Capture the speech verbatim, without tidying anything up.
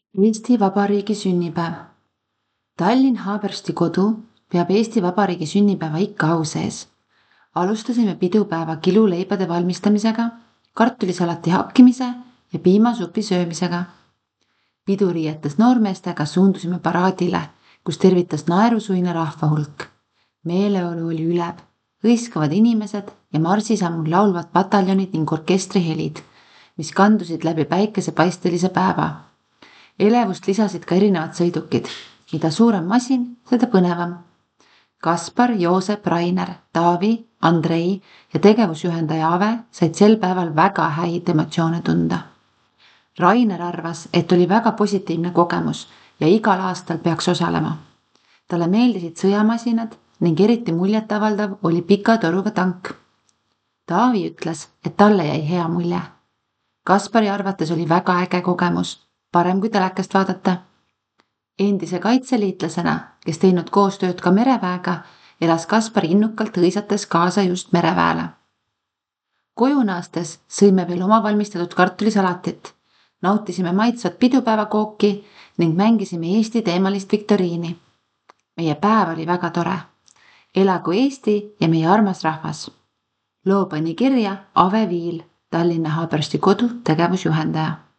Eesti Vabariigi sünnipäev. Tallinn Haabersti kodu peab Eesti Vabariigi sünnipäeva ikka au sees. Alustasime pidupäeva kiluleibade valmistamisega, kartulisalati hapkimise ja piimasupi söömisega. Piduriietes noormeestega suundusime paraadile, kus tervitas naerusuine rahvahulk. Meeleolu oli üleb, hõiskavad inimesed ja marsisammul laulvad pataljonid ning orkestri helid, mis kandusid läbi päikesepaistelise päeva. Elevust lisasid ka erinevad sõidukid, mida suurem masin, seda põnevam. Kaspar, Joosep, Rainer, Taavi, Andrei ja tegevusjuhendaja Ave said sel päeval väga häid emotsioone tunda. Rainer arvas, et oli väga positiivne kogemus ja igal aastal peaks osalema. Talle meeldisid sõjamasinad ning eriti muljetavaldav oli pika toruga tank. Taavi ütles, et talle jäi hea mulje. Kaspari arvates oli väga äge kogemus, parem kui telekast vaadata. Endise kaitseliitlasena, kes teinud koostööd ka mereväega, elas Kaspar innukalt hõisates kaasa just mereväele. Koju naastes sõime veel oma valmistatud kartulisalatit, nautisime maitsvat pidupäevakooki ning mängisime Eesti teemalist viktoriini. Meie päev oli väga tore. Elagu Eesti ja meie armas rahvas. Loo pani kirja Ave Viil, Tallinna Haabersti kodu tegevusjuhendaja.